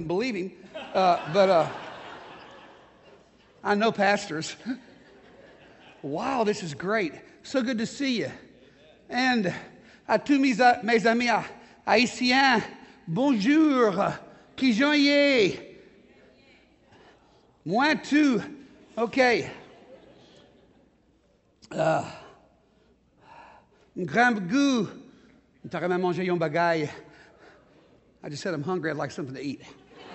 wouldn't believe him. But I know pastors. Wow, this is great. So good to see you. And à tous mes amis haïtiens, bonjour, qui joyeux. Moi tout. Okay. Grand goût. T'aurais même mangé un bagaille. I just said I'm hungry. I'd like something to eat.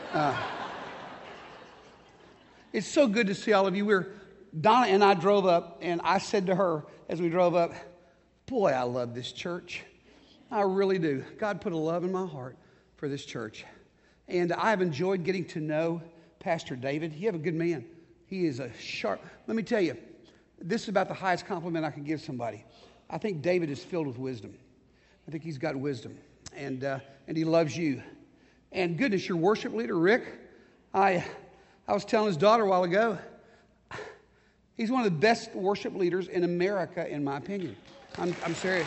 It's so good to see all of you. Donna and I drove up, and I said to her as we drove up, boy, I love this church. I really do. God put a love in my heart for this church. And I've enjoyed getting to know Pastor David. You have a good man. He is a sharp. Let me tell you, this is about the highest compliment I can give somebody. I think David is filled with wisdom. I think he's got wisdom. And he loves you. And goodness, your worship leader, Rick, I was telling his daughter a while ago, he's one of the best worship leaders in America, in my opinion. I'm serious.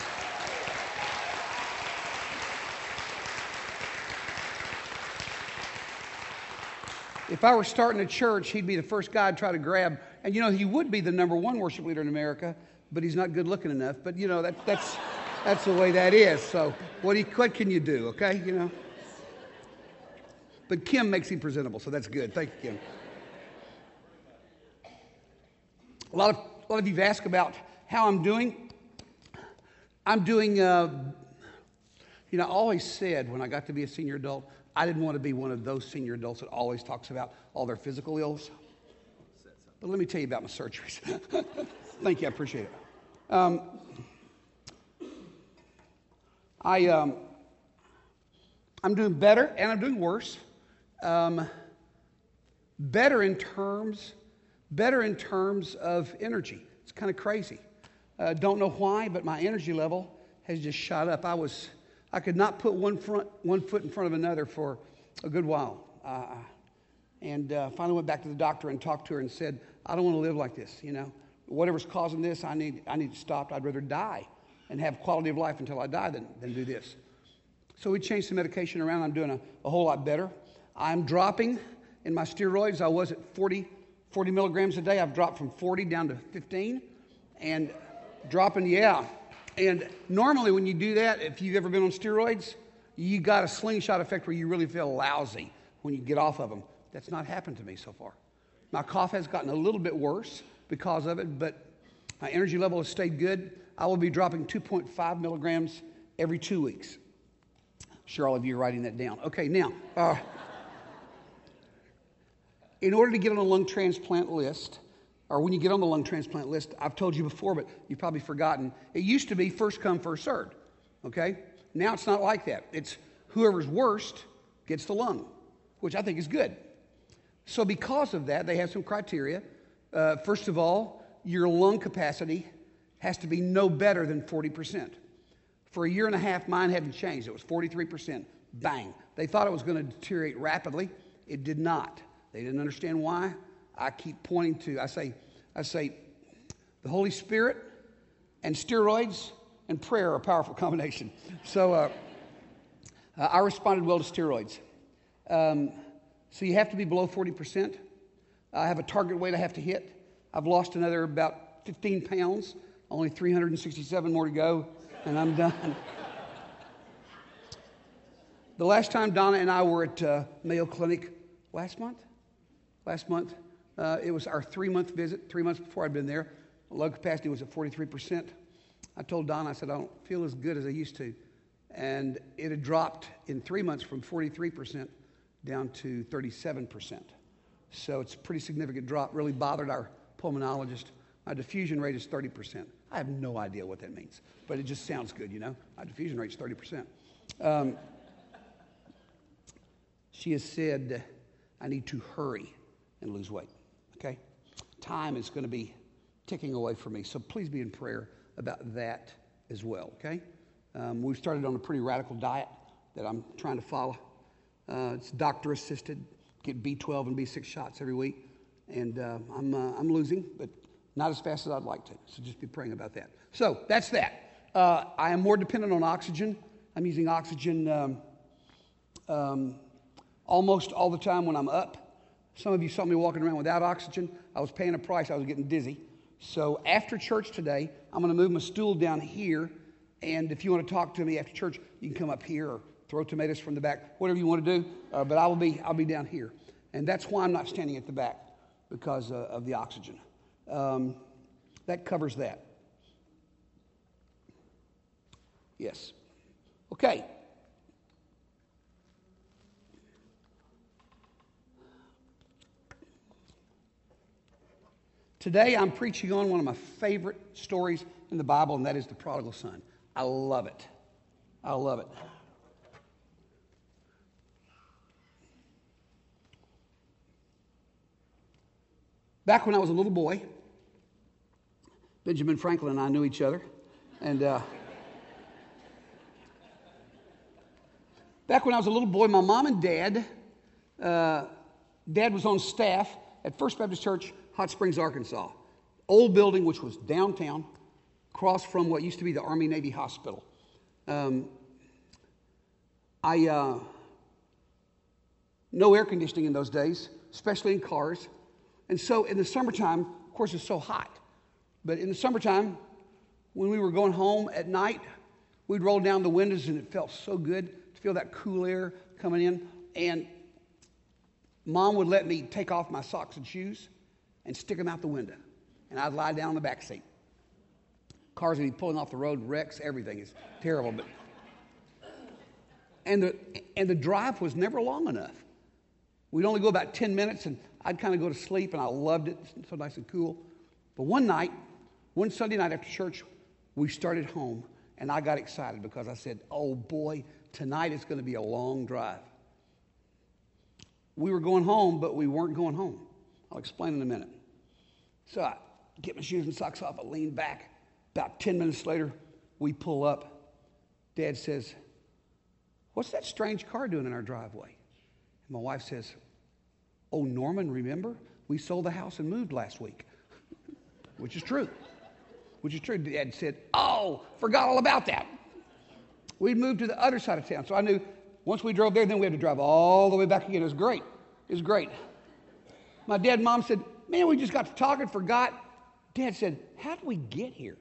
If I were starting a church, he'd be the first guy I'd try to grab. And, you know, he would be the number one worship leader in America, but he's not good looking enough. But, you know, that's the way that is. So what can you do, okay? You know. But Kim makes him presentable, so that's good. Thank you, Kim. A lot of you've asked about how I'm doing. I'm doing, I always said when I got to be a senior adult, I didn't want to be one of those senior adults that always talks about all their physical ills. But let me tell you about my surgeries. Thank you, I appreciate it. I'm doing better and I'm doing worse. Better in terms of energy. It's kind of crazy. Don't know why, but my energy level has just shot up. I could not put one foot in front of another for a good while. And finally went back to the doctor and talked to her and said, I don't want to live like this, you know. Whatever's causing this, I need to stop. I'd rather die and have quality of life until I die than do this. So we changed the medication around. I'm doing a whole lot better. I'm dropping in my steroids. I was at 40 milligrams a day. I've dropped from 40 down to 15. And dropping, yeah. And normally when you do that, if you've ever been on steroids, you got a slingshot effect where you really feel lousy when you get off of them. That's not happened to me so far. My cough has gotten a little bit worse because of it, but my energy level has stayed good. I will be dropping 2.5 milligrams every 2 weeks. I'm sure all of you are writing that down. Okay, now, in order to get on a lung transplant list, or when you get on the lung transplant list, I've told you before, but you've probably forgotten, it used to be first come, first served, okay? Now it's not like that. It's whoever's worst gets the lung, which I think is good. So because of that, they have some criteria. First of all, your lung capacity has to be no better than 40%. For a year and a half, mine hadn't changed. It was 43%. Bang. They thought it was going to deteriorate rapidly. It did not. They didn't understand why. I keep pointing to, I say, the Holy Spirit and steroids and prayer are a powerful combination. So I responded well to steroids. So you have to be below 40%. I have a target weight I have to hit. I've lost another about 15 pounds, only 367 more to go, and I'm done. The last time Donna and I were at Mayo Clinic last month, it was our 3-month visit, 3 months before I'd been there. Lung capacity was at 43%. I told Donna, I said, I don't feel as good as I used to. And it had dropped in 3 months from 43% down to 37%. So it's a pretty significant drop, really bothered our pulmonologist. My diffusion rate is 30%. I have no idea what that means, but it just sounds good, you know. My diffusion rate is 30%. She has said, I need to hurry and lose weight, okay? Time is going to be ticking away from me, so please be in prayer about that as well, okay? We've started on a pretty radical diet that I'm trying to follow. It's doctor-assisted, get B12 and B6 shots every week, and I'm losing, but not as fast as I'd like to, so just be praying about that. So that's that. I am more dependent on oxygen. I'm using oxygen almost all the time when I'm up. Some of you saw me walking around without oxygen. I was paying a price. I was getting dizzy. So after church today, I'm going to move my stool down here. And if you want to talk to me after church, you can come up here or throw tomatoes from the back, whatever you want to do. But I'll be down here. And that's why I'm not standing at the back, because of the oxygen. That covers that. Yes. Okay. Today I'm preaching on one of my favorite stories in the Bible, and that is the prodigal son. I love it. I love it. Back when I was a little boy, Benjamin Franklin and I knew each other. And back when I was a little boy, my mom and dad, Dad was on staff at First Baptist Church, Hot Springs, Arkansas. Old building, which was downtown, across from what used to be the Army-Navy Hospital. No air conditioning in those days, especially in cars. And so in the summertime, of course, it's so hot. But in the summertime, when we were going home at night, we'd roll down the windows, and it felt so good to feel that cool air coming in. And Mom would let me take off my socks and shoes and stick them out the window. And I'd lie down in the back seat. Cars would be pulling off the road, wrecks, everything is terrible. But and the drive was never long enough. We'd only go about 10 minutes, and I'd kind of go to sleep, and I loved it. So nice and cool. But one Sunday night after church, we started home, and I got excited because I said, oh boy, tonight is going to be a long drive. We were going home, but we weren't going home. I'll explain in a minute. So I get my shoes and socks off, I lean back. About 10 minutes later, we pull up. Dad says, what's that strange car doing in our driveway? And my wife says, oh, Norman, remember? We sold the house and moved last week. Which is true. Dad said, oh, forgot all about that. We'd moved to the other side of town. So I knew once we drove there, then we had to drive all the way back again. It was great. My dad and Mom said, man, we just got to talking, forgot. Dad said, how did we get here?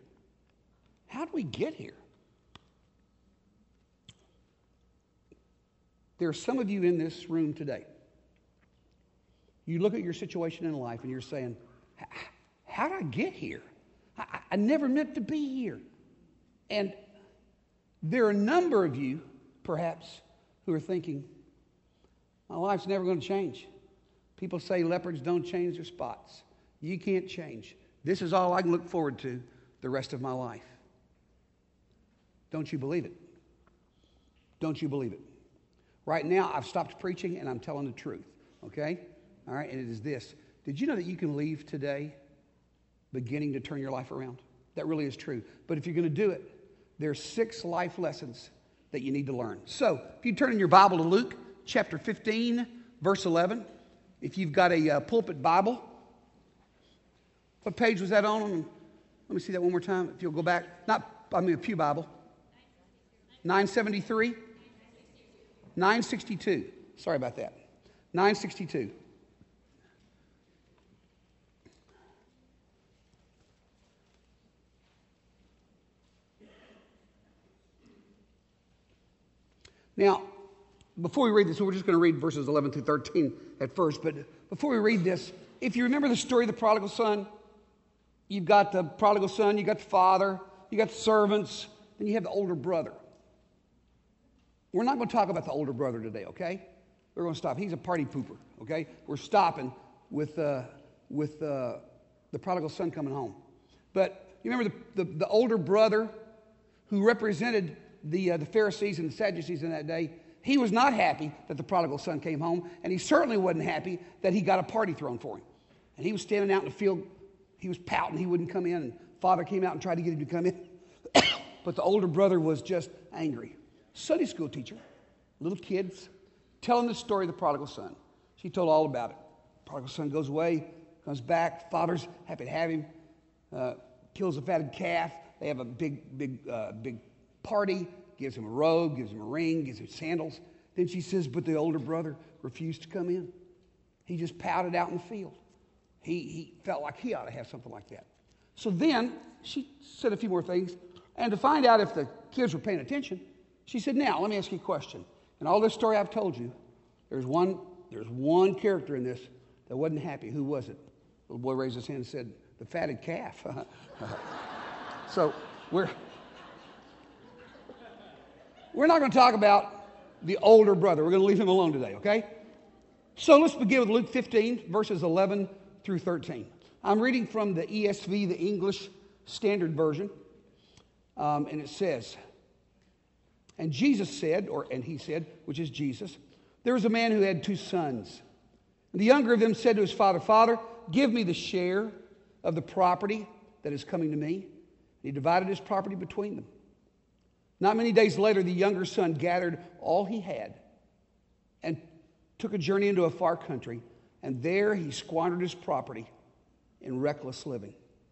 There are some of you in this room today. You look at your situation in life and you're saying, how did I get here? I never meant to be here. And there are a number of you, perhaps, who are thinking, my life's never going to change. People say leopards don't change their spots. You can't change. This is all I can look forward to the rest of my life. Don't you believe it? Don't you believe it? Right now, I've stopped preaching and I'm telling the truth, okay? All right, and it is this. Did you know that you can leave today beginning to turn your life around? That really is true. But if you're going to do it, there's 6 life lessons that you need to learn. So, if you turn in your Bible to Luke chapter 15, verse 11, if you've got a pulpit Bible, what page was that on? Let me see that one more time. If you'll go back, a pew Bible. 973? 962. Sorry about that. 962. Now, before we read this, we're just going to read verses 11 through 13 at first. But before we read this, if you remember the story of the prodigal son, you've got the prodigal son, you've got the father, you got the servants, then you have the older brother. We're not going to talk about the older brother today, okay? We're going to stop. He's a party pooper, okay? We're stopping with the prodigal son coming home. But you remember the older brother who represented the Pharisees and the Sadducees in that day? He was not happy that the prodigal son came home, and he certainly wasn't happy that he got a party thrown for him. And he was standing out in the field. He was pouting. He wouldn't come in, and father came out and tried to get him to come in. But the older brother was just angry. Sunday school teacher, little kids, telling the story of the prodigal son. She told all about it. Prodigal son goes away, comes back. Father's happy to have him. Kills a fatted calf. They have a big party. Gives him a robe, gives him a ring, gives him sandals. Then she says, but the older brother refused to come in. He just pouted out in the field. He felt like he ought to have something like that. So then she said a few more things. And to find out if the kids were paying attention, she said, now, let me ask you a question. In all this story I've told you, there's one character in this that wasn't happy. Who was it? The little boy raised his hand and said, the fatted calf. So we're not going to talk about the older brother. We're going to leave him alone today, okay? So let's begin with Luke 15, verses 11 through 13. I'm reading from the ESV, the English Standard Version, and it says, and Jesus said, and he said, which is Jesus, there was a man who had 2 sons. And the younger of them said to his father, Father, give me the share of the property that is coming to me. And he divided his property between them. Not many days later, the younger son gathered all he had and took a journey into a far country, and there he squandered his property in reckless living.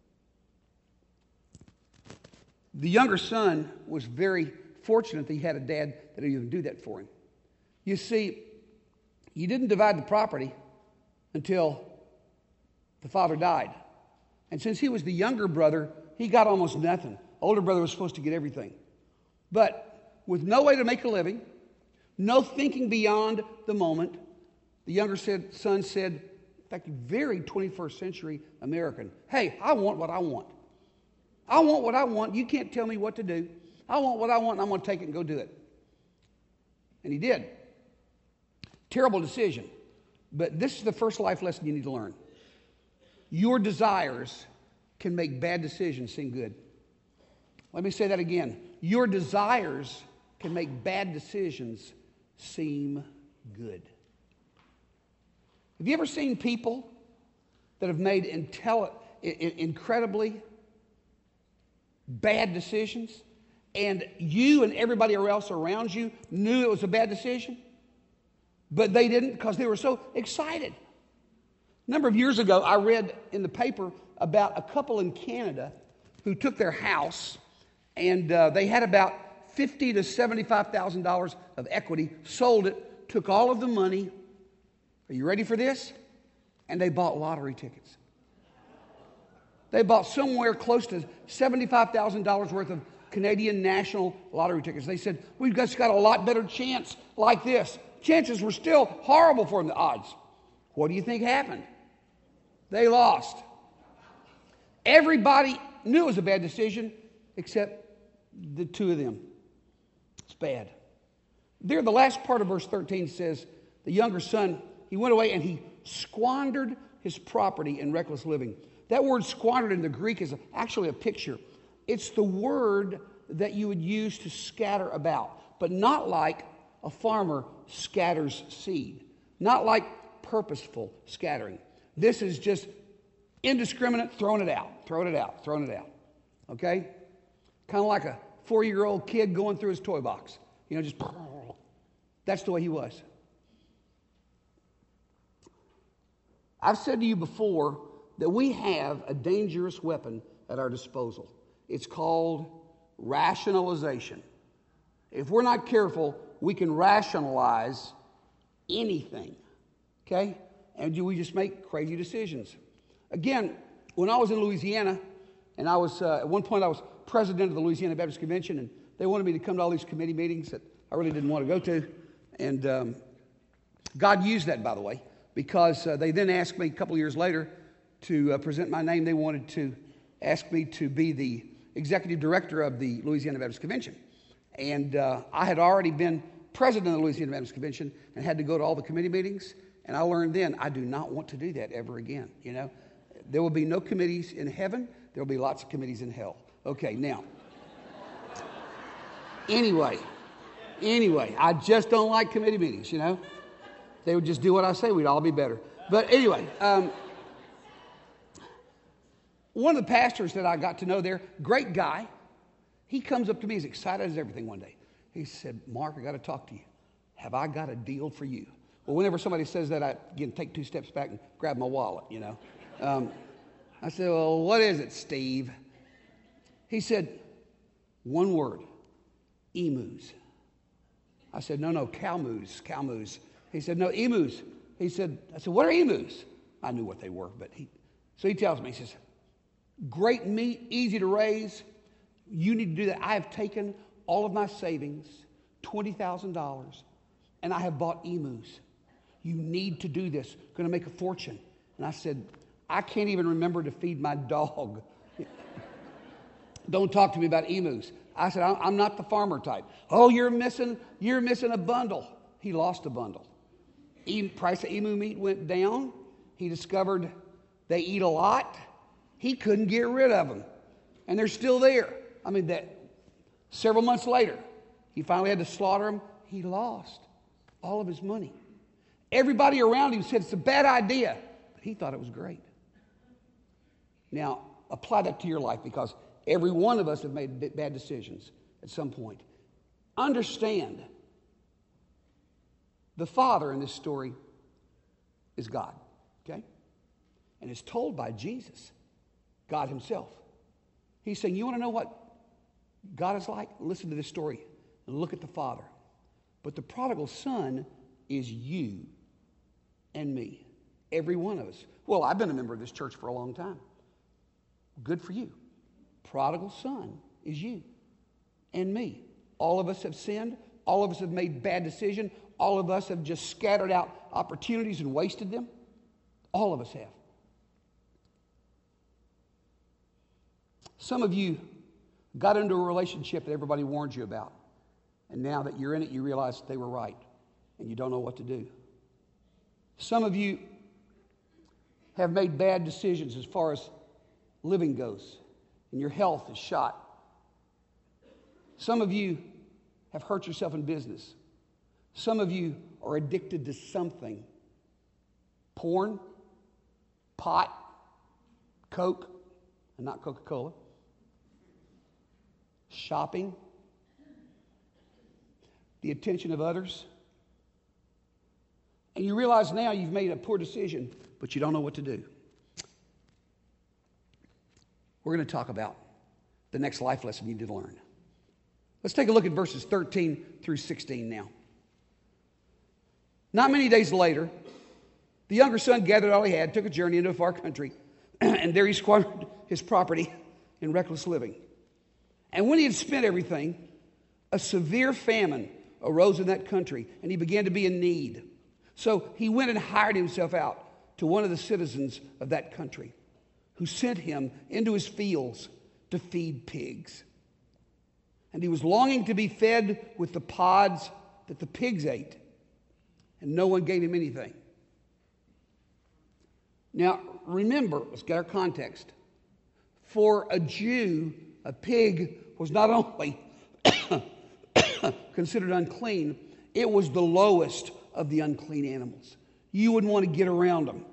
The younger son was very fortunate that he had a dad that would even do that for him. You see, you didn't divide the property until the father died. And since he was the younger brother, he got almost nothing. Older brother was supposed to get everything. But with no way to make a living, no thinking beyond the moment, the younger son said, in fact, very 21st century American, hey, I want what I want. I want what I want. You can't tell me what to do. I want what I want, and I'm going to take it and go do it. And he did. Terrible decision. But this is the first life lesson you need to learn. Your desires can make bad decisions seem good. Let me say that again. Your desires can make bad decisions seem good. Have you ever seen people that have made incredibly bad decisions, and you and everybody else around you knew it was a bad decision, but they didn't because they were so excited? A number of years ago, I read in the paper about a couple in Canada who took their house, and they had about $50,000 to $75,000 of equity, sold it, took all of the money. Are you ready for this? And they bought lottery tickets. They bought somewhere close to $75,000 worth of Canadian national lottery tickets. They said, we've just got a lot better chance like this. Chances were still horrible for them, the odds. What do you think happened? They lost. Everybody knew it was a bad decision except the 2 of them. It's bad. There, the last part of verse 13 says, the younger son, he went away and he squandered his property in reckless living. That word squandered in the Greek is actually a picture. It's the word that you would use to scatter about, but not like a farmer scatters seed, not like purposeful scattering. This is just indiscriminate, throwing it out. Okay? Kind of like a 4-year-old kid going through his toy box. You know, just, that's the way he was. I've said to you before that we have a dangerous weapon at our disposal. It's called rationalization. If we're not careful, we can rationalize anything, okay? And we just make crazy decisions. Again, when I was in Louisiana, and I was, at one point I was president of the Louisiana Baptist Convention, and they wanted me to come to all these committee meetings that I really didn't want to go to. And God used that, by the way, because they then asked me a couple of years later to present my name. They wanted to ask me to be the executive director of the Louisiana Baptist Convention. And I had already been president of the Louisiana Baptist Convention and had to go to all the committee meetings. And I learned then I do not want to do that ever again. You know, there will be no committees in heaven. There will be lots of committees in hell. Okay, now. Anyway, I just don't like committee meetings, you know. They would just do what I say. We'd all be better. But anyway, one of the pastors that I got to know there, great guy, he comes up to me as excited as everything one day. He said, Mark, I got to talk to you. Have I got a deal for you? Well, whenever somebody says that, I again take 2 steps back and grab my wallet, you know. I said, well, what is it, Steve? He said, one word, emus. I said, no, cow moose. He said, no, emus. I said, what are emus? I knew what they were, so he tells me, he says, great meat, easy to raise. You need to do that. I have taken all of my savings, $20,000, and I have bought emus. You need to do this. Going to make a fortune. And I said, I can't even remember to feed my dog. Don't talk to me about emus. I said, I'm not the farmer type. Oh, you're missing a bundle. He lost a bundle. Price of emu meat went down. He discovered they eat a lot. He couldn't get rid of them. And they're still there. Several months later, he finally had to slaughter them. He lost all of his money. Everybody around him said it's a bad idea, but he thought it was great. Now, apply that to your life, because every one of us have made bad decisions at some point. Understand, the Father in this story is God, okay? And it's told by Jesus, God himself. He's saying, you want to know what God is like? Listen to this story and look at the Father. But the prodigal son is you and me, every one of us. Well, I've been a member of this church for a long time. Good for you. Prodigal son is you and me. All of us have sinned. All of us have made bad decisions. All of us have just scattered out opportunities and wasted them. All of us have. Some of you got into a relationship that everybody warned you about. And now that you're in it, you realize they were right. And you don't know what to do. Some of you have made bad decisions as far as living goes. And your health is shot. Some of you have hurt yourself in business. Some of you are addicted to something. Porn, pot, Coke, and not Coca-Cola. Shopping, the attention of others. And you realize now you've made a poor decision, but you don't know what to do. We're going to talk about the next life lesson you need to learn. Let's take a look at verses 13 through 16 now. Not many days later, the younger son gathered all he had, took a journey into a far country, and there he squandered his property in reckless living. And when he had spent everything, a severe famine arose in that country, and he began to be in need. So he went and hired himself out to one of the citizens of that country, who sent him into his fields to feed pigs. And he was longing to be fed with the pods that the pigs ate, and no one gave him anything. Now, remember, let's get our context. For a Jew, a pig was not only considered unclean, it was the lowest of the unclean animals. You wouldn't want to get around them.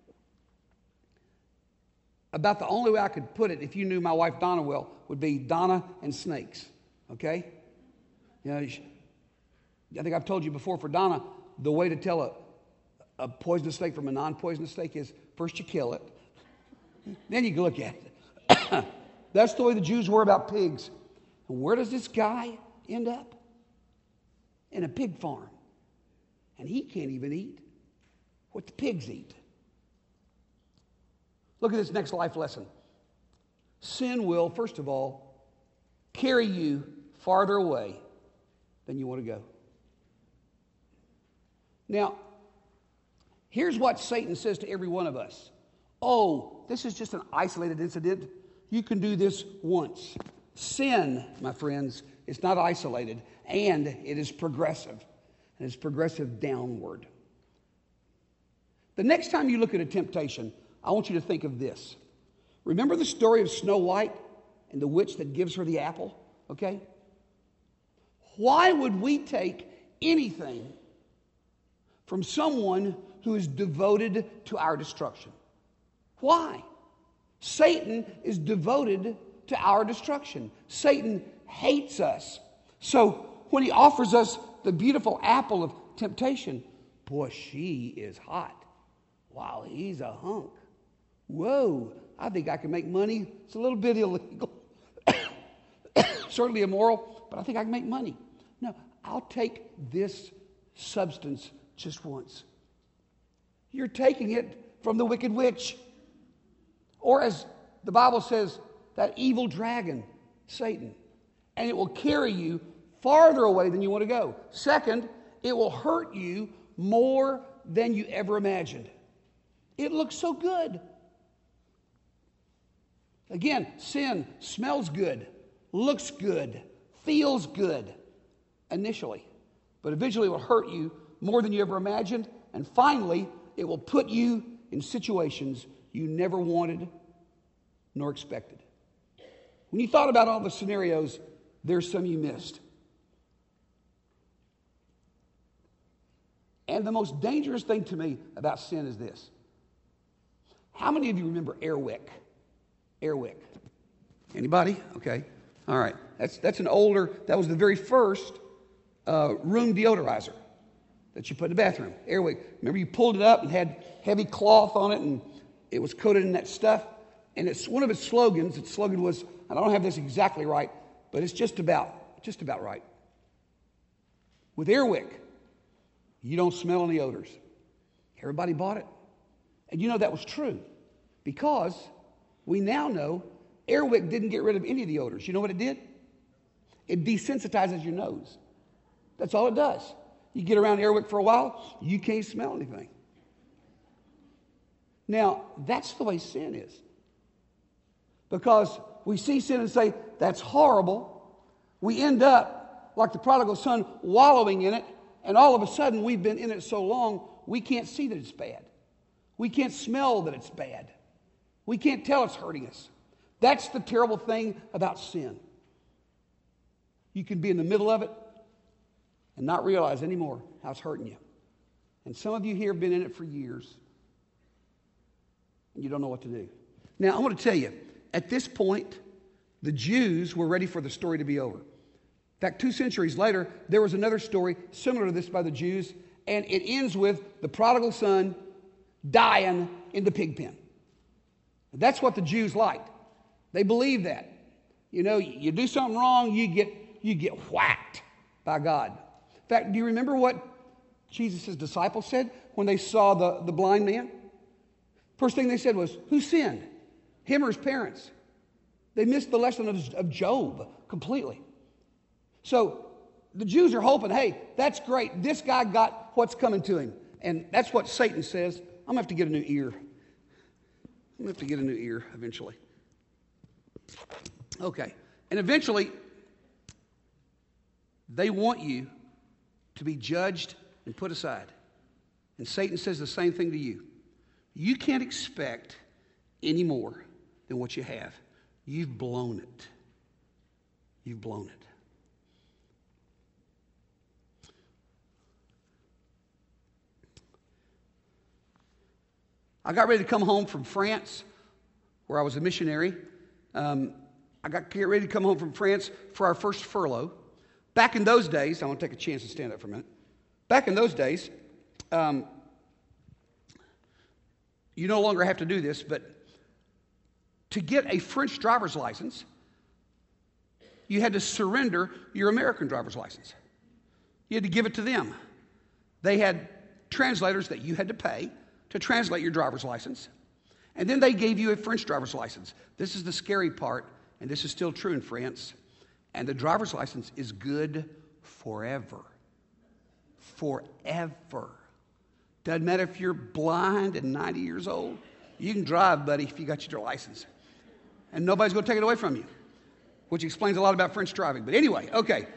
About the only way I could put it, if you knew my wife Donna well, would be Donna and snakes. Okay? You know, I think I've told you before, for Donna, the way to tell a poisonous snake from a non-poisonous snake is first you kill it, then you can look at it. That's the way the Jews were about pigs. And where does this guy end up? In a pig farm. And he can't even eat what the pigs eat. Look at this next life lesson. Sin will, first of all, carry you farther away than you want to go. Now, here's what Satan says to every one of us. Oh, this is just an isolated incident. You can do this once. Sin, my friends, is not isolated, and it is progressive. And it's progressive downward. The next time you look at a temptation, I want you to think of this. Remember the story of Snow White and the witch that gives her the apple? Okay? Why would we take anything from someone who is devoted to our destruction? Why? Satan is devoted to our destruction. Satan hates us. So when he offers us the beautiful apple of temptation, boy, she is hot. Wow, he's a hunk. Whoa, I think I can make money. It's a little bit illegal. Certainly immoral, but I think I can make money. No, I'll take this substance just once. You're taking it from the wicked witch. Or as the Bible says, that evil dragon, Satan. And it will carry you farther away than you want to go. Second, it will hurt you more than you ever imagined. It looks so good. Again, sin smells good, looks good, feels good initially. But eventually it will hurt you more than you ever imagined. And finally, it will put you in situations you never wanted nor expected. When you thought about all the scenarios, there's some you missed. And the most dangerous thing to me about sin is this. How many of you remember Airwick? Airwick. Anybody? Okay. All right. That's an older, that was the very first room deodorizer that you put in the bathroom. Airwick. Remember you pulled it up and had heavy cloth on it and it was coated in that stuff. And it's one of its slogans. Its slogan was, and I don't have this exactly right, but it's just about right. With Airwick, you don't smell any odors. Everybody bought it. And you know that was true because we now know Airwick didn't get rid of any of the odors. You know what it did? It desensitizes your nose. That's all it does. You get around Airwick for a while, you can't smell anything. Now, that's the way sin is. Because we see sin and say, that's horrible. We end up, like the prodigal son, wallowing in it. And all of a sudden, we've been in it so long, we can't see that it's bad. We can't smell that it's bad. We can't tell it's hurting us. That's the terrible thing about sin. You can be in the middle of it and not realize anymore how it's hurting you. And some of you here have been in it for years, and you don't know what to do. Now, I want to tell you, at this point, the Jews were ready for the story to be over. In fact, 2 centuries later, there was another story similar to this by the Jews, and it ends with the prodigal son dying in the pig pen. That's what the Jews liked. They believed that. You know, you do something wrong, you get whacked by God. In fact, do you remember what Jesus' disciples said when they saw the blind man? First thing they said was, who sinned? Him or his parents? They missed the lesson of Job completely. So the Jews are hoping, hey, that's great. This guy got what's coming to him. And that's what Satan says. I'm going to have to get a new ear. I'm going to have to get a new ear eventually. Okay. And eventually, they want you to be judged and put aside. And Satan says the same thing to you. You can't expect any more than what you have. You've blown it. You've blown it. I got ready to come home from France, where I was a missionary. I got ready to come home from France for our first furlough. Back in those days, I want to take a chance to stand up for a minute. Back in those days, you no longer have to do this, but to get a French driver's license, you had to surrender your American driver's license. You had to give it to them. They had translators that you had to pay to translate your driver's license. And then they gave you a French driver's license. This is the scary part, and this is still true in France. And the driver's license is good forever. Forever. Doesn't matter if you're blind and 90 years old. You can drive, buddy, if you got your license. And nobody's going to take it away from you, which explains a lot about French driving. But anyway, okay.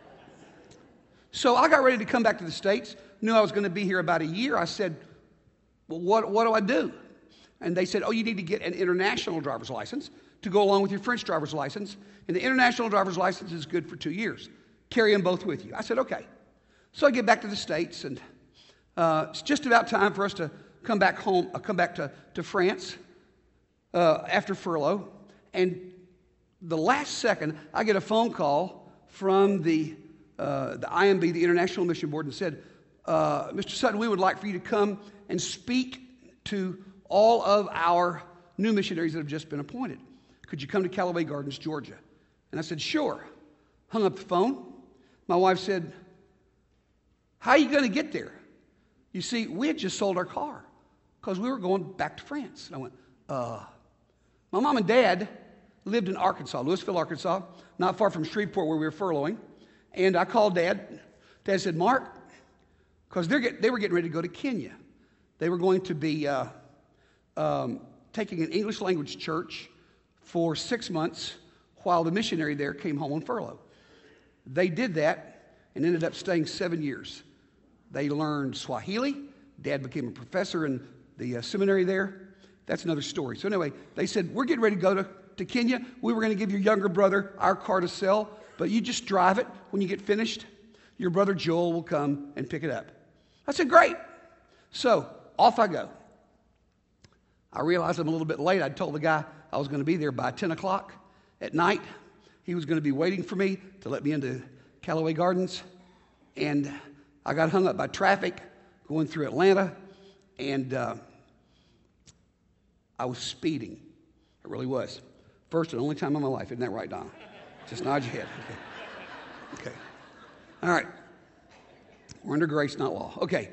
So I got ready to come back to the States. Knew I was going to be here about a year. I said, well, what do I do? And they said, oh, you need to get an international driver's license to go along with your French driver's license. And the international driver's license is good for 2 years. Carry them both with you. I said, okay. So I get back to the States, and it's just about time for us to come back home, come back to France after furlough. And the last second, I get a phone call from the IMB, the International Mission Board, and said, Mr. Sutton, we would like for you to come and speak to all of our new missionaries that have just been appointed. Could you come to Callaway Gardens, Georgia? And I said, sure. Hung up the phone. My wife said, how are you going to get there? You see, we had just sold our car because we were going back to France. And I went, My mom and dad lived in Arkansas, Louisville, Arkansas, not far from Shreveport where we were furloughing. And I called Dad. Dad said, Mark, because they were getting ready to go to Kenya. They were going to be taking an English language church for 6 months while the missionary there came home on furlough. They did that and ended up staying 7 years. They learned Swahili. Dad became a professor in the seminary there. That's another story. So anyway, they said, we're getting ready to go to Kenya. We were going to give your younger brother our car to sell, but you just drive it. When you get finished, your brother Joel will come and pick it up. I said, great. So off I go. I realized I'm a little bit late. I told the guy I was going to be there by 10 o'clock at night. He was going to be waiting for me to let me into Callaway Gardens. And I got hung up by traffic going through Atlanta. And I was speeding. It really was. First and only time in my life. Isn't that right, Donna? Just nod your head. Okay. All right. We're under grace, not law. Okay.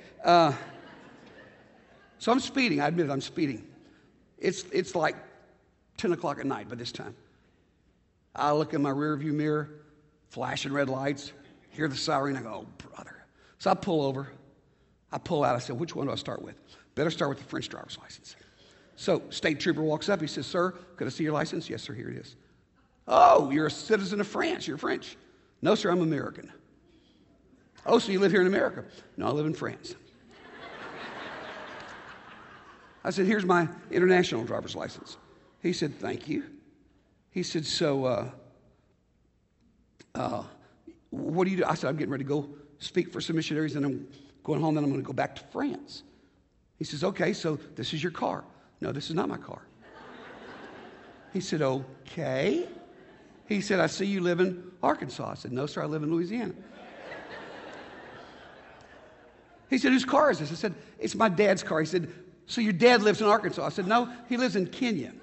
So I'm speeding. I admit it, I'm speeding. It's like 10 o'clock at night by this time. I look in my rearview mirror, flashing red lights, hear the siren. I go, oh, brother. So I pull over. I pull out. I said, which one do I start with? Better start with the French driver's license. So state trooper walks up. He says, sir, could I see your license? Yes, sir, here it is. Oh, you're a citizen of France. You're French. No, sir, I'm American. Oh, so you live here in America? No, I live in France. I said, here's my international driver's license. He said, thank you. He said, so what do you do? I said, I'm getting ready to go speak for some missionaries, and I'm going home, then I'm going to go back to France. He says, okay, so this is your car. No, this is not my car. He said, okay. He said, I see you live in Arkansas. I said, no, sir, I live in Louisiana. He said, whose car is this? I said, it's my dad's car. He said, so your dad lives in Arkansas? I said, no, he lives in Kenya.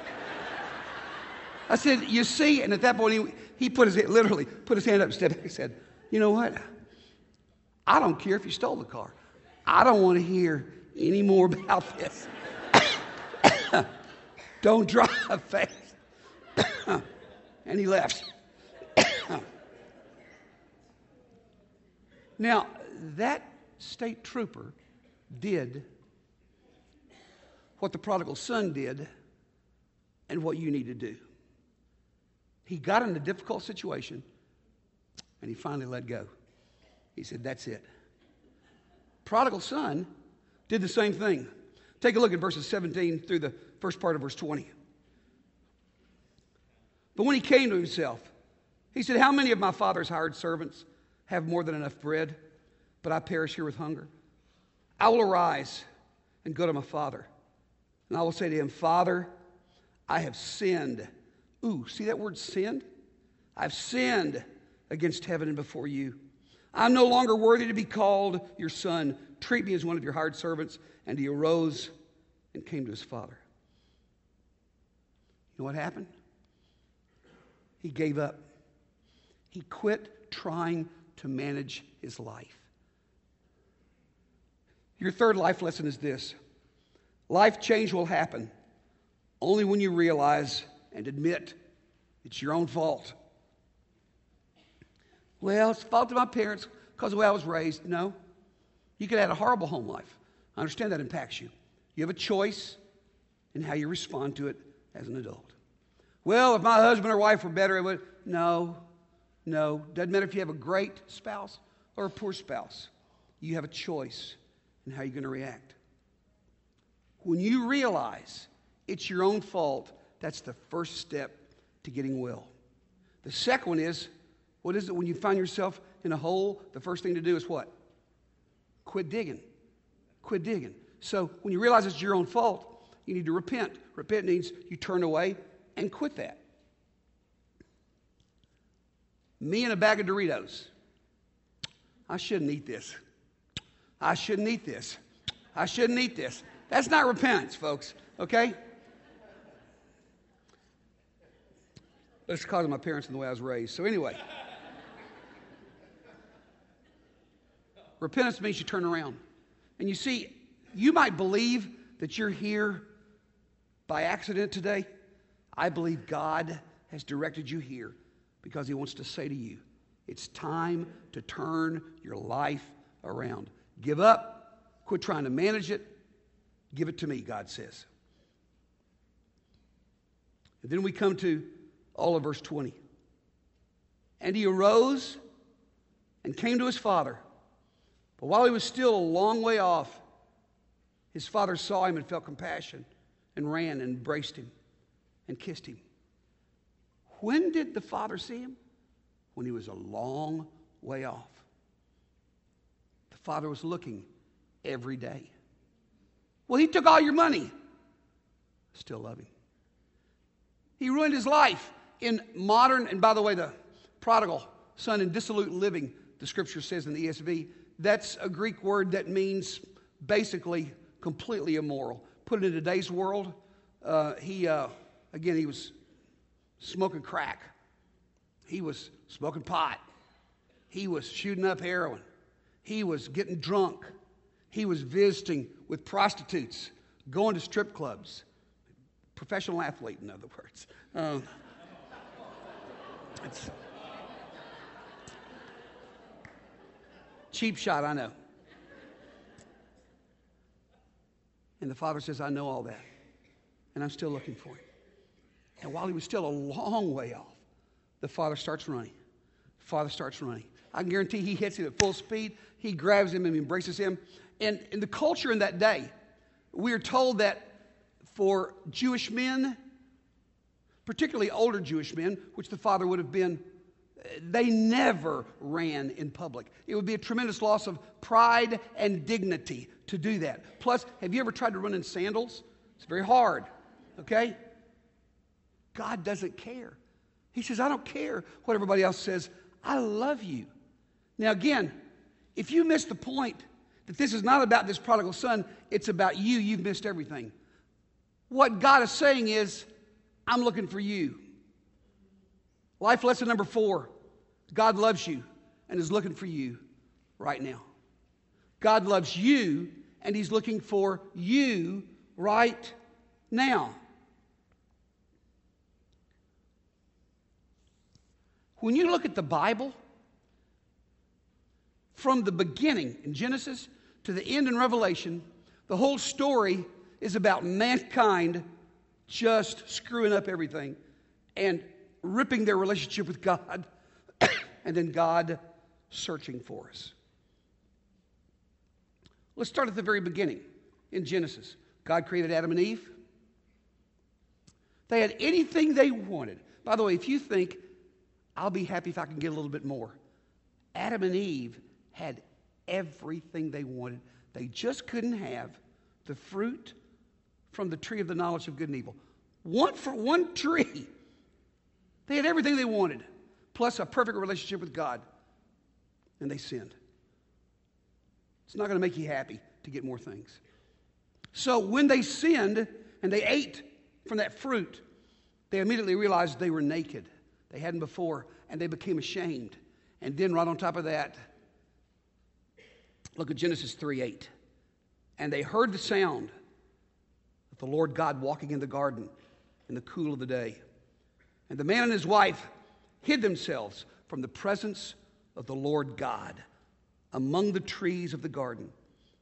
I said, you see, and at that point, he literally put his hand up and stepped back. He said, you know what? I don't care if you stole the car. I don't want to hear any more about this. Don't drive fast. And he left. Now, that state trooper did what the prodigal son did and what you need to do. He got in a difficult situation and he finally let go. He said, that's it. Prodigal son did the same thing. Take a look at verses 17 through the first part of verse 20. But when he came to himself, he said, how many of my father's hired servants have more than enough bread, but I perish here with hunger? I will arise and go to my father, and I will say to him, Father, I have sinned. Ooh, see that word sinned? I've sinned against heaven and before you. I'm no longer worthy to be called your son. Treat me as one of your hired servants. And he arose and came to his father. You know what happened? He gave up. He quit trying to manage his life. Your third life lesson is this. Life change will happen only when you realize and admit it's your own fault. Well, it's the fault of my parents because of the way I was raised. No. You could have had a horrible home life. I understand that impacts you. You have a choice in how you respond to it as an adult. Well, if my husband or wife were better, it would. No. Doesn't matter if you have a great spouse or a poor spouse. You have a choice in how you're going to react. When you realize it's your own fault, that's the first step to getting well. The second one is, what is it when you find yourself in a hole? The first thing to do is what? Quit digging. Quit digging. So when you realize it's your own fault, you need to repent. Repent means you turn away and quit that. Me and a bag of Doritos. I shouldn't eat this. I shouldn't eat this. I shouldn't eat this. That's not repentance, folks, okay? But it's because of my parents and the way I was raised. So anyway. Repentance means you turn around And you see, you might believe that you're here by accident today. I believe God has directed you here because he wants to say to you, it's time to turn your life around. Give up. Quit trying to manage it. Give it to me, God says. And then we come to all of verse 20. And he arose and came to his father. But while he was still a long way off, his father saw him and felt compassion and ran and embraced him and kissed him. When did the father see him? When he was a long way off. The father was looking every day. Well, he took all your money. Still love him. He ruined his life in modern, and by the way, the prodigal son in dissolute living, the scripture says in the ESV, that's a Greek word that means basically completely immoral. Put it in today's world, he was smoking crack. He was smoking pot. He was shooting up heroin. He was getting drunk. He was visiting with prostitutes, going to strip clubs. Professional athlete, in other words. It's cheap shot, I know. And the father says, I know all that. And I'm still looking for him. And while he was still a long way off, the father starts running. I can guarantee he hits him at full speed. He grabs him and embraces him. And in the culture in that day, we are told that for Jewish men, particularly older Jewish men, which the father would have been, they never ran in public. It would be a tremendous loss of pride and dignity to do that. Plus, have you ever tried to run in sandals? It's very hard, okay? God doesn't care. He says, I don't care what everybody else says. I love you. Now again, if you miss the point that this is not about this prodigal son, it's about you, you've missed everything. What God is saying is, I'm looking for you. Life lesson number 4, God loves you and is looking for you right now. God loves you and he's looking for you right now. When you look at the Bible, from the beginning in Genesis to the end in Revelation, the whole story is about mankind just screwing up everything and ripping their relationship with God, and then God searching for us. Let's start at the very beginning in Genesis. God created Adam and Eve. They had anything they wanted. By the way, if you think, I'll be happy if I can get a little bit more, Adam and Eve had everything they wanted. They just couldn't have the fruit from the tree of the knowledge of good and evil. One tree. They had everything they wanted, plus a perfect relationship with God, and they sinned. It's not going to make you happy to get more things. So when they sinned and they ate from that fruit, they immediately realized they were naked. They hadn't before, and they became ashamed. And then right on top of that, look at Genesis 3:8. And they heard the sound of the Lord God walking in the garden in the cool of the day. And the man and his wife hid themselves from the presence of the Lord God among the trees of the garden.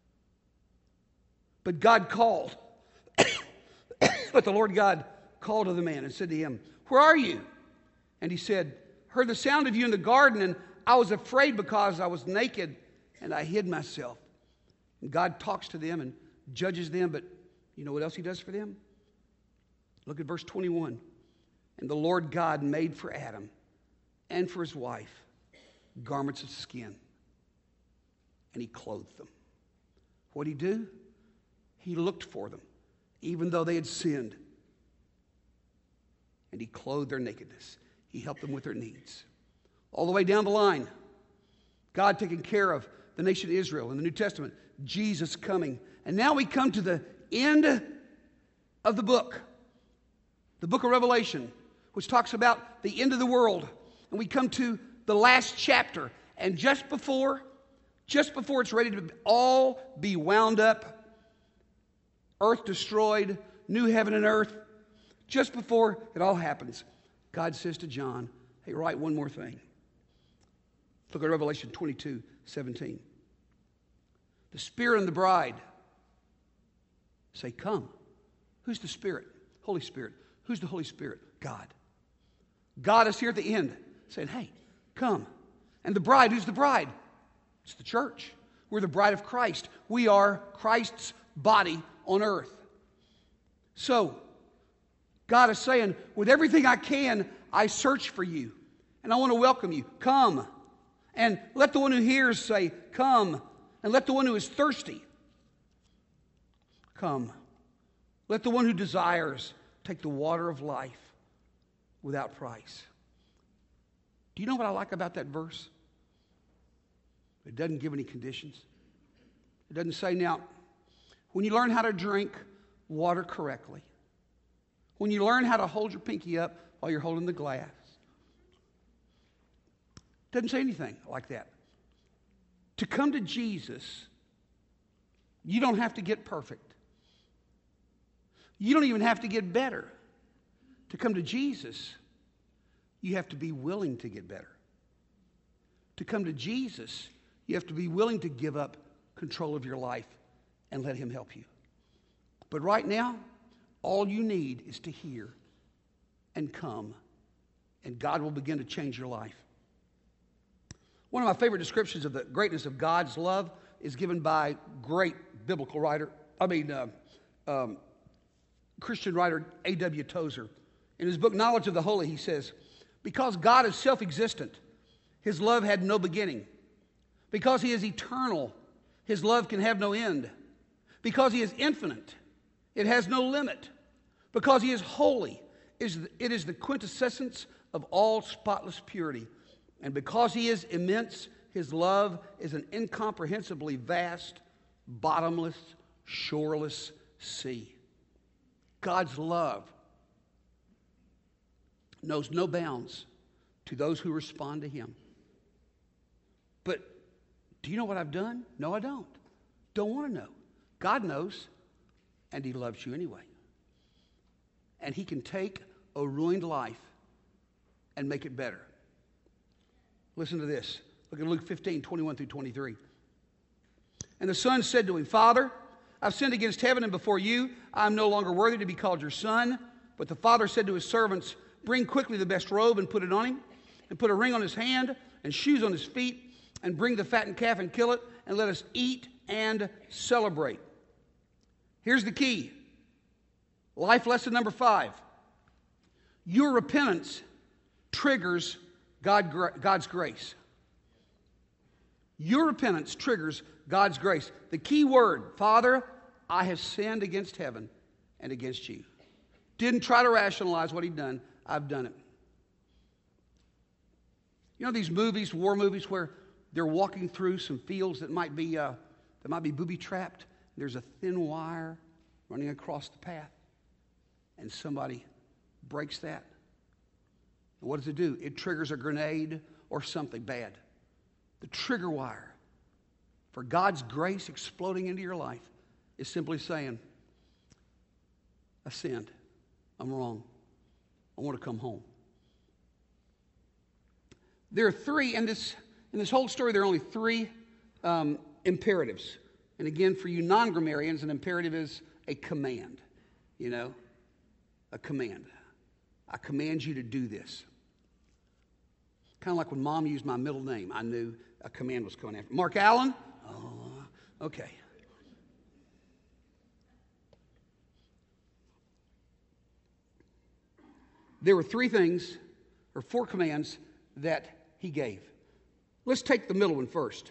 But God called. But the Lord God called to the man and said to him, where are you? And he said, heard the sound of you in the garden, and I was afraid because I was naked, and I hid myself. And God talks to them and judges them, but you know what else he does for them? Look at verse 21. And the Lord God made for Adam and for his wife garments of skin, and he clothed them. What did he do? He looked for them, even though they had sinned, and he clothed their nakedness. He helped them with their needs. All the way down the line, God taking care of the nation of Israel in the New Testament, Jesus coming. And now we come to the end of the book of Revelation, which talks about the end of the world. And we come to the last chapter. And just before just before it's ready to all be wound up, earth destroyed, new heaven and earth, just before it all happens, God says to John, hey, write one more thing. Look at Revelation 22:17. The Spirit and the bride say, come. Who's the Spirit? Holy Spirit. Who's the Holy Spirit? God. God is here at the end saying, hey, come. And the bride, who's the bride? It's the church. We're the bride of Christ. We are Christ's body on earth. So, God is saying, with everything I can, I search for you. And I want to welcome you. Come. And let the one who hears say, come. And let the one who is thirsty come. Let the one who desires take the water of life without price. Do you know what I like about that verse? It doesn't give any conditions. It doesn't say, now, when you learn how to drink water correctly, when you learn how to hold your pinky up while you're holding the glass, it doesn't say anything like that. To come to Jesus, you don't have to get perfect. You don't even have to get better. To come to Jesus, you have to be willing to get better. To come to Jesus, you have to be willing to give up control of your life and let Him help you. But right now, all you need is to hear and come, and God will begin to change your life. One of my favorite descriptions of the greatness of God's love is given by great biblical writer, Christian writer A.W. Tozer. In his book, Knowledge of the Holy, he says, because God is self-existent, His love had no beginning. Because He is eternal, His love can have no end. Because He is infinite, it has no limit. Because He is holy, it is the quintessence of all spotless purity. And because He is immense, His love is an incomprehensibly vast, bottomless, shoreless sea. God's love knows no bounds to those who respond to Him. But do you know what I've done? No, I don't. Don't want to know. God knows, and He loves you anyway. And He can take a ruined life and make it better. Listen to this. Look at Luke 15:21-23. And the son said to him, Father, I've sinned against heaven and before you. I am no longer worthy to be called your son. But the father said to his servants, bring quickly the best robe and put it on him, and put a ring on his hand and shoes on his feet, and bring the fattened calf and kill it, and let us eat and celebrate. Here's the key. Life lesson number 5. Your repentance triggers God's grace. Your repentance triggers God's grace. The key word, Father, I have sinned against heaven and against you. Didn't try to rationalize what He'd done. I've done it. You know these movies, war movies, where they're walking through some fields that might be booby-trapped. There's a thin wire running across the path, and somebody breaks that. And what does it do? It triggers a grenade or something bad. The trigger wire for God's grace exploding into your life is simply saying, I sinned. I'm wrong. I want to come home. There are 3, in this whole story, there are only 3 imperatives. And again, for you non-grammarians, an imperative is a command. You know, a command. I command you to do this. Kind of like when Mom used my middle name, I knew a command was coming after. Mark Allen? Oh, okay. There were 3 things, or 4 commands that He gave. Let's take the middle one first.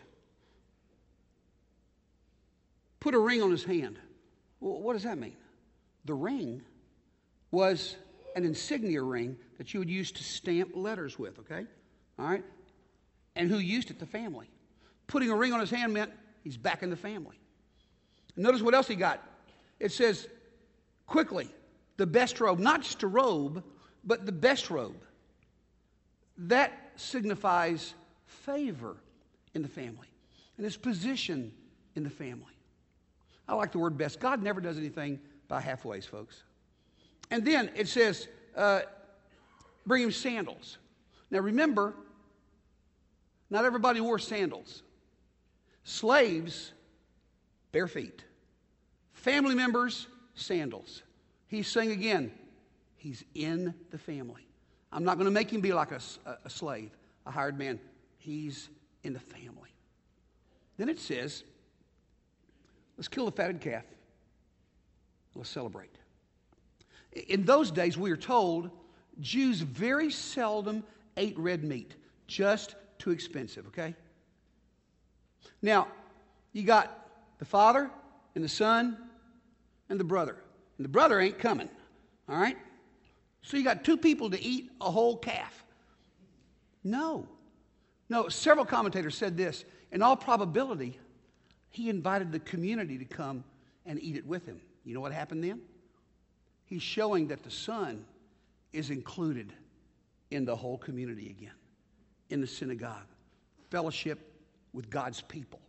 Put a ring on his hand. Well, what does that mean? The ring was an insignia ring that you would use to stamp letters with, okay? All right? And who used it? The family. Putting a ring on his hand meant he's back in the family. And notice what else he got. It says, quickly, the best robe. Not just a robe, but the best robe. That signifies favor in the family. and his position in the family. I like the word best. God never does anything by halfways, folks. And then it says, bring him sandals. Now remember, not everybody wore sandals. Slaves, bare feet. Family members, sandals. He's saying again, he's in the family. I'm not going to make him be like a slave, a hired man. He's in the family. Then it says, let's kill the fatted calf. Let's celebrate. In those days, we are told, Jews very seldom ate red meat. Just too expensive, okay? Now, you got the father and the son and the brother. And the brother ain't coming, all right? So you got two people to eat a whole calf. No, several commentators said this. In all probability, he invited the community to come and eat it with him. You know what happened then? He's showing that the son is included in the whole community again, in the synagogue, fellowship with God's people.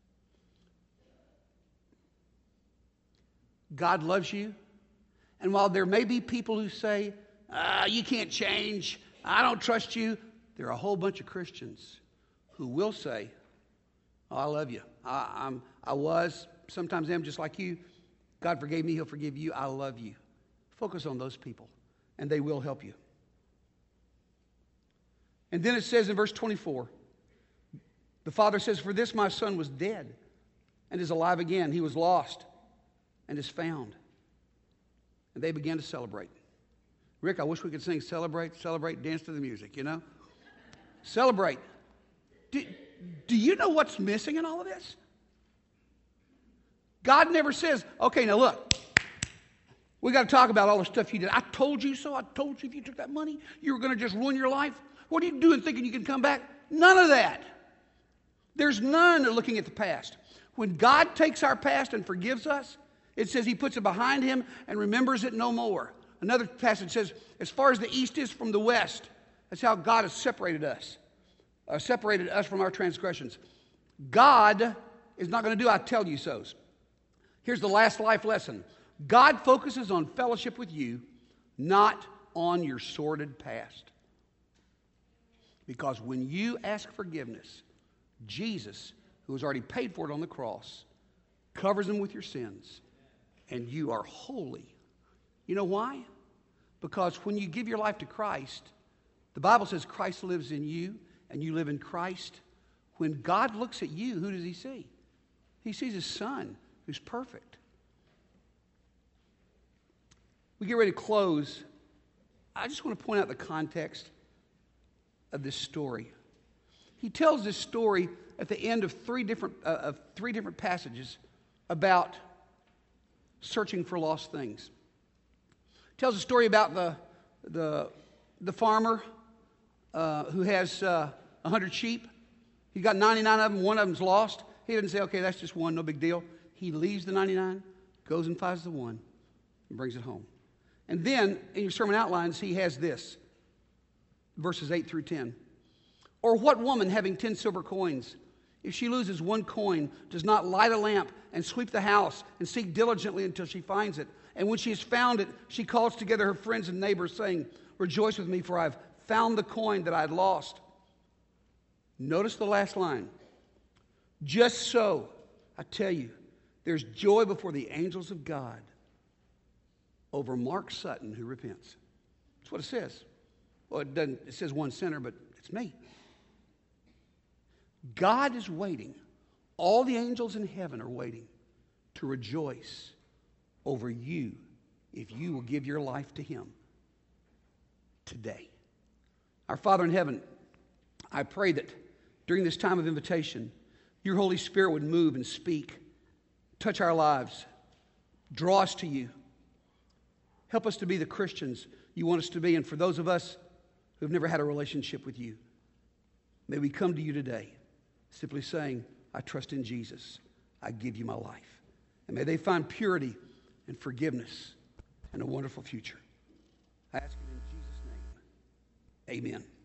God loves you. And while there may be people who say, you can't change, I don't trust you, there are a whole bunch of Christians who will say, oh, I love you. I was, sometimes am just like you. God forgave me, he'll forgive you. I love you. Focus on those people, and they will help you. And then it says in verse 24, the father says, for this my son was dead and is alive again. He was lost and is found. And they began to celebrate. Rick, I wish we could sing celebrate, dance to the music, you know? Celebrate. Do you know what's missing in all of this? God never says, okay, now look, we got to talk about all the stuff you did. I told you so. I told you if you took that money, you were going to just ruin your life. What are you doing thinking you can come back? None of that. There's none of looking at the past. When God takes our past and forgives us, it says he puts it behind him and remembers it no more. Another passage says, as far as the east is from the west, that's how God has separated us from our transgressions. God is not going to do I tell you so's. Here's the last life lesson. God focuses on fellowship with you, not on your sordid past. Because when you ask forgiveness, Jesus, who has already paid for it on the cross, covers them with your sins, and you are holy. You know why? Because when you give your life to Christ, the Bible says Christ lives in you, and you live in Christ. When God looks at you, who does he see? He sees his son, who's perfect. We get ready to close. I just want to point out the context of this story. He tells this story at the end of three different passages about searching for lost things. He tells a story about the farmer who has 100 sheep. He's got 99 of them. One of them's lost. He doesn't say, okay, that's just one, no big deal. He leaves the 99, goes and finds the one, and brings it home. And then, in your sermon outlines, he has this, verses 8 through 10. Or what woman having 10 silver coins, if she loses one coin, does not light a lamp and sweep the house and seek diligently until she finds it? And when she has found it, she calls together her friends and neighbors, saying, rejoice with me, for I have found the coin that I had lost. Notice the last line. Just so, I tell you, there's joy before the angels of God over Mark Sutton who repents. That's what it says. Well, it says one sinner, but it's me. God is waiting. All the angels in heaven are waiting to rejoice over you if you will give your life to him today. Our Father in heaven, I pray that during this time of invitation, your Holy Spirit would move and speak, touch our lives, draw us to you. Help us to be the Christians you want us to be. And for those of us who've never had a relationship with you, may we come to you today simply saying, I trust in Jesus. I give you my life. And may they find purity and forgiveness and a wonderful future. I ask it in Jesus' name. Amen.